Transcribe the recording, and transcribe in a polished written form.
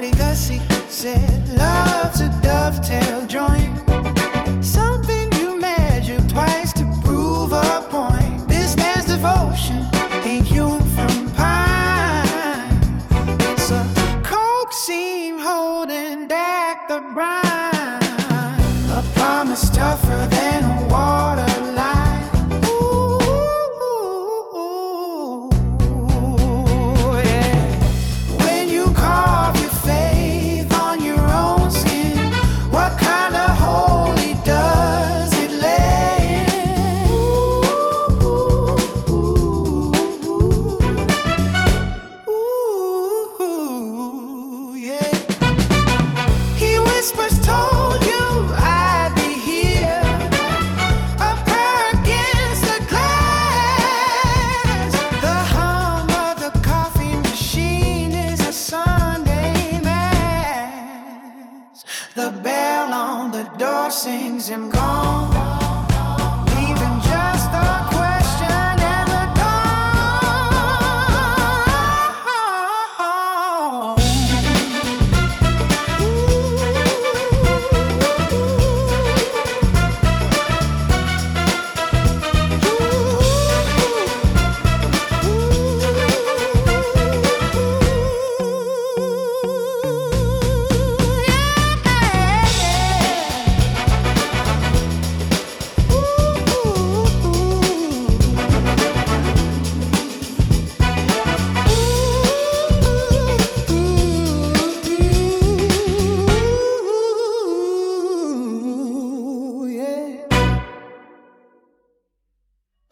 mighty Gussie said, love's a dovetail joint. Something you measure twice to prove a point. This man's devotion ain't hewn from pine. It's a coke seam holding back the brine. A promise tougher than a water line. Ooh, yeah. When you carve your faith on your own skin, what kind of holy does it lay in? Ooh, yeah. He whispers, told you I'd be here. A prayer against the glass. The hum of the coffee machine is a Sunday mass. The bell on the door sings him gone.